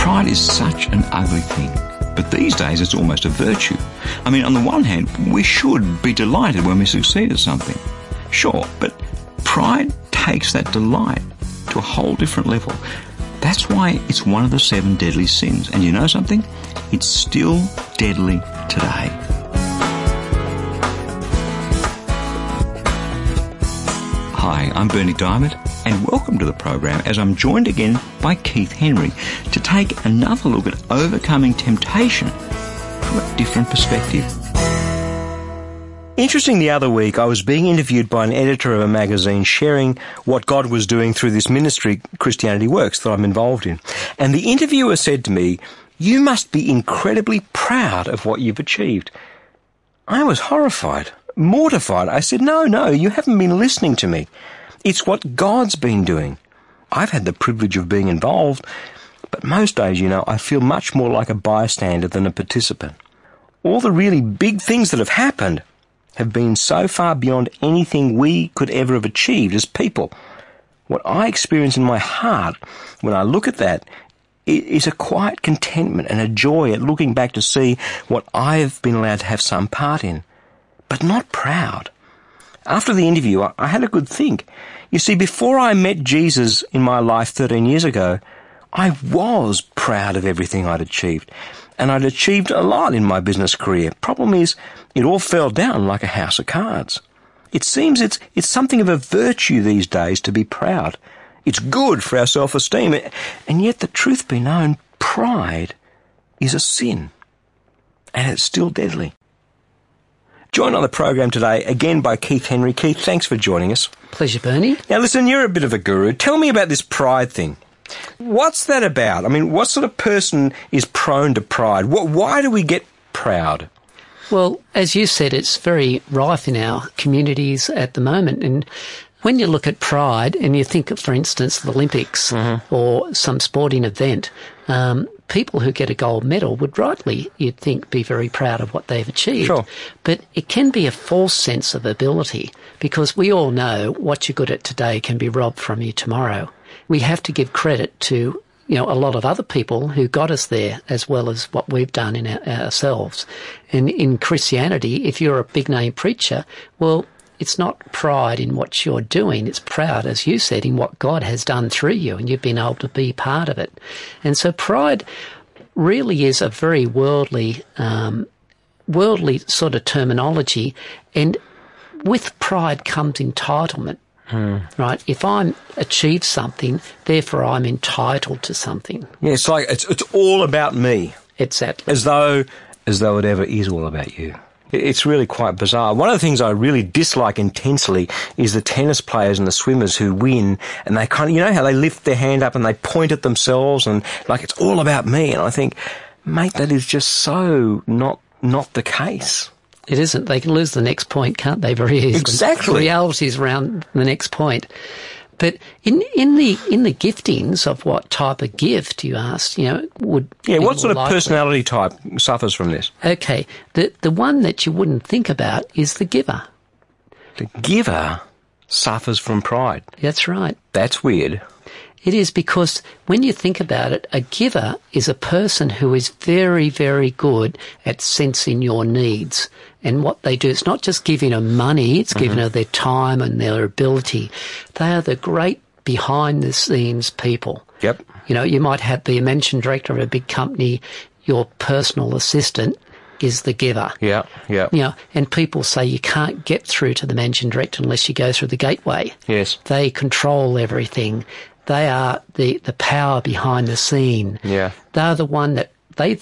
Pride is such an ugly thing, but these days it's almost a virtue. I mean, on the one hand, we should be delighted when we succeed at something. Sure, but pride takes that delight to a whole different level. That's why it's one of the 7 deadly sins. And you know something? It's still deadly today. Hi, I'm Bernie Diamond, and welcome to the program as I'm joined again by Keith Henry to take another look at overcoming temptation from a different perspective. Interesting, the other week I was being interviewed by an editor of a magazine sharing what God was doing through this ministry, Christianity Works, that I'm involved in. And the interviewer said to me, "You must be incredibly proud of what you've achieved." I was horrified. Mortified. I said, no, you haven't been listening to me. It's what God's been doing. I've had the privilege of being involved, but most days, I feel much more like a bystander than a participant. All the really big things that have happened have been so far beyond anything we could ever have achieved as people. What I experience in my heart when I look at that is a quiet contentment and a joy at looking back to see what I've been allowed to have some part in. But not proud. After the interview, I had a good think. You see, before I met Jesus in my life 13 years ago, I was proud of everything I'd achieved. And I'd achieved a lot in my business career. Problem is, it all fell down like a house of cards. It seems it's something of a virtue these days to be proud. It's good for our self-esteem. And yet, the truth be known, pride is a sin. And it's still deadly. Joined on the program today again by Keith Henry. Keith, thanks for joining us. Pleasure, Bernie. Now listen, you're a bit of a guru. Tell me about this pride thing. What's that about? I mean, what sort of person is prone to pride? Why do we get proud? Well, as you said, it's very rife in our communities at the moment. And when you look at pride and you think of, for instance, the Olympics or some sporting event, people who get a gold medal would rightly, you'd think, be very proud of what they've achieved. Sure. But it can be a false sense of ability because we all know what you're good at today can be robbed from you tomorrow. We have to give credit to, a lot of other people who got us there as well as what we've done in ourselves. And in Christianity, if you're a big-name preacher, well, it's not pride in what you're doing. It's proud, as you said, in what God has done through you, and you've been able to be part of it. And so pride really is a very worldly sort of terminology, and with pride comes entitlement. Right? If I'm achieved something, therefore I'm entitled to something. Yeah, it's like it's all about me. Exactly. As though it ever is all about you. It's really quite bizarre. One of the things I really dislike intensely is the tennis players and the swimmers who win, and they kind of, how they lift their hand up and they point at themselves and like it's all about me. And I think, mate, that is just so not the case. It isn't. They can lose the next point, can't they? Very easily. Exactly. The reality is around the next point. But in the giftings of what type of gift you asked, would what sort of personality type suffers from this? Okay, the one that you wouldn't think about is the giver. The giver suffers from pride. That's right. That's weird. It is because when you think about it, a giver is a person who is very, very good at sensing your needs. And what they do, it's not just giving them money, it's giving them their time and their ability. They are the great behind-the-scenes people. Yep. You might be a managing director of a big company, your personal assistant is the giver. Yeah. And people say you can't get through to the managing director unless you go through the gateway. Yes. They control everything. They are the power behind the scene. Yeah. They're the one that they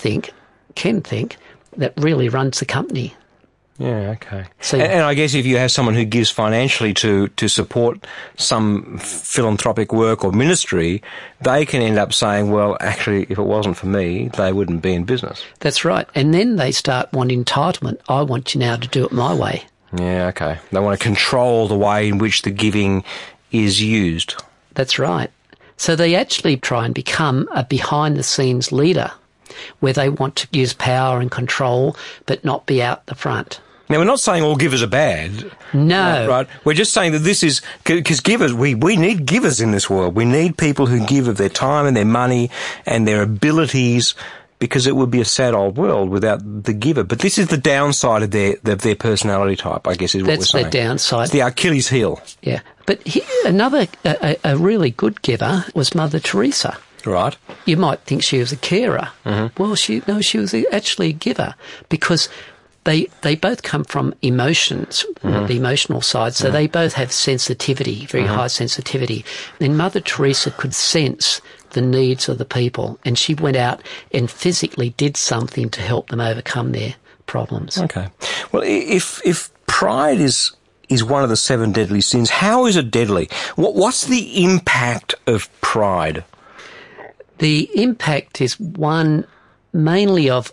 can think, that really runs the company. Yeah, okay. So, and I guess if you have someone who gives financially to support some philanthropic work or ministry, they can end up saying, well, actually, if it wasn't for me, they wouldn't be in business. That's right. And then they start wanting entitlement. I want you now to do it my way. Yeah, okay. They want to control the way in which the giving is used. That's right. So they actually try and become a behind-the-scenes leader where they want to use power and control but not be out the front. Now, we're not saying all givers are bad. No. Right? We're just saying that this is, because givers, we need givers in this world. We need people who give of their time and their money and their abilities, because it would be a sad old world without the giver. But this is the downside of their personality type, I guess, is what we're saying. That's the downside. It's the Achilles heel. Yeah. But another, a really good giver was Mother Teresa. Right. You might think she was a carer. Mm-hmm. Well, she was actually a giver, because they both come from emotions, the emotional side, so they both have sensitivity, very high sensitivity. And Mother Teresa could sense the needs of the people, and she went out and physically did something to help them overcome their problems. Okay. Well, if pride is one of the 7 deadly sins, how is it deadly? What's the impact of pride? The impact is one mainly of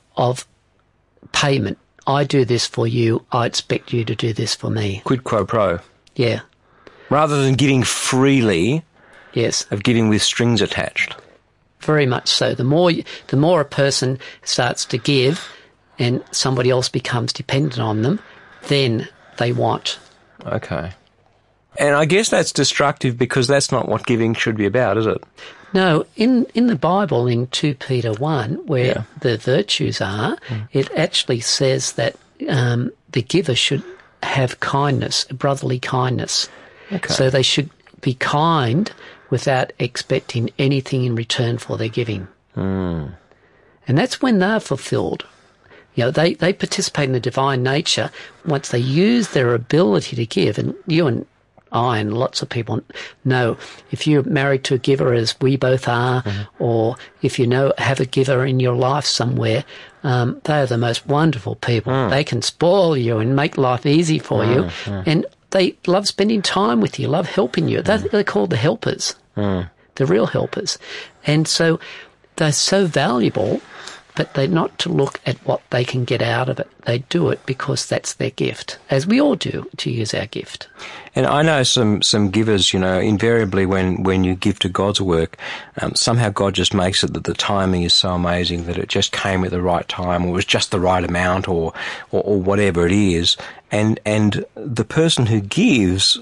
payment. I do this for you, I expect you to do this for me. Quid pro quo. Yeah. Rather than giving freely, Yes. of giving with strings attached. Very much so. The more a person starts to give and somebody else becomes dependent on them, then they want. Okay. And I guess that's destructive, because that's not what giving should be about, is it? No, in the Bible, in 2 Peter 1, where the virtues are, it actually says that the giver should have kindness, brotherly kindness. Okay. So they should be kind without expecting anything in return for their giving. And that's when they're fulfilled. You know, they participate in the divine nature once they use their ability to give. And you and I and lots of people know, if you're married to a giver, as we both are, or if you have a giver in your life somewhere, they are the most wonderful people. They can spoil you and make life easy for you, and they love spending time with you, love helping you. They're called the helpers, the real helpers. And so they're so valuable, but they're not to look at what they can get out of it. They do it because that's their gift, as we all do, to use our gift. And I know some givers, invariably when you give to God's work, somehow God just makes it that the timing is so amazing that it just came at the right time, or was just the right amount, or whatever it is. And the person who gives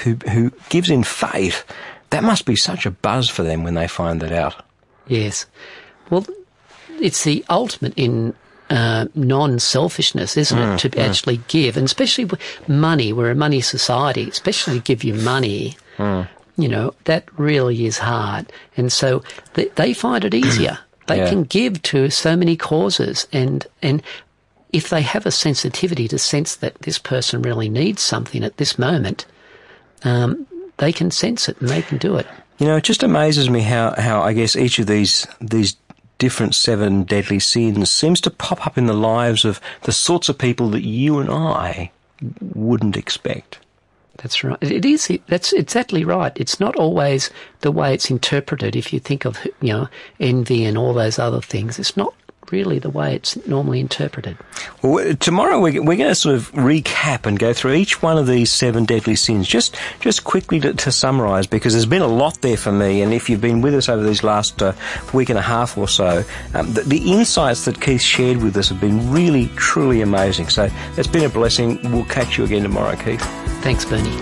in faith, that must be such a buzz for them when they find that out. Yes. Well, it's the ultimate in non-selfishness, isn't it, to actually give, and especially with money. We're a money society, especially give you money, that really is hard. And so they find it easier. They can give to so many causes, and if they have a sensitivity to sense that this person really needs something at this moment, they can sense it and they can do it. It just amazes me how I guess each of these different 7 deadly sins seems to pop up in the lives of the sorts of people that you and I wouldn't expect. That's right. It is. That's exactly right. It's not always the way it's interpreted. If you think of, envy and all those other things, it's not really the way it's normally interpreted. Well, tomorrow we're going to sort of recap and go through each one of these 7 deadly sins, just quickly to summarise, because there's been a lot there for me, and if you've been with us over these last week and a half or so, the insights that Keith shared with us have been really, truly amazing. So it's been a blessing. We'll catch you again tomorrow, Keith. Thanks, Bernie.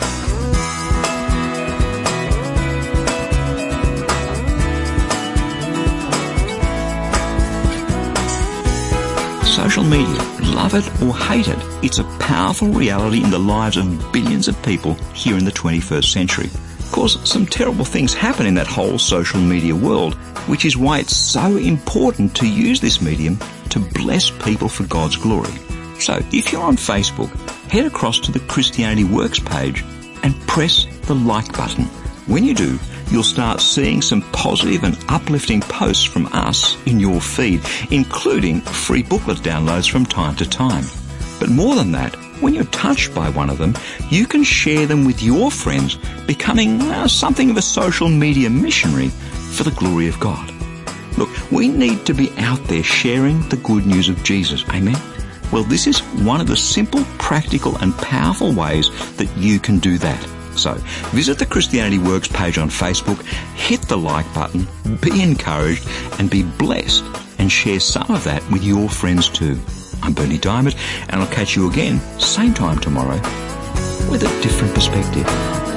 Social media, love it or hate it, it's a powerful reality in the lives of billions of people here in the 21st century. Of course, some terrible things happen in that whole social media world, which is why it's so important to use this medium to bless people for God's glory. So, if you're on Facebook, head across to the Christianity Works page and press the like button. When you do, you'll start seeing some positive and uplifting posts from us in your feed, including free booklet downloads from time to time. But more than that, when you're touched by one of them, you can share them with your friends, becoming something of a social media missionary for the glory of God. Look, we need to be out there sharing the good news of Jesus. Amen? Well, this is one of the simple, practical and powerful ways that you can do that. So, visit the Christianity Works page on Facebook, hit the like button, be encouraged and be blessed, and share some of that with your friends too. I'm Bernie Diamond, and I'll catch you again, same time tomorrow, with a different perspective.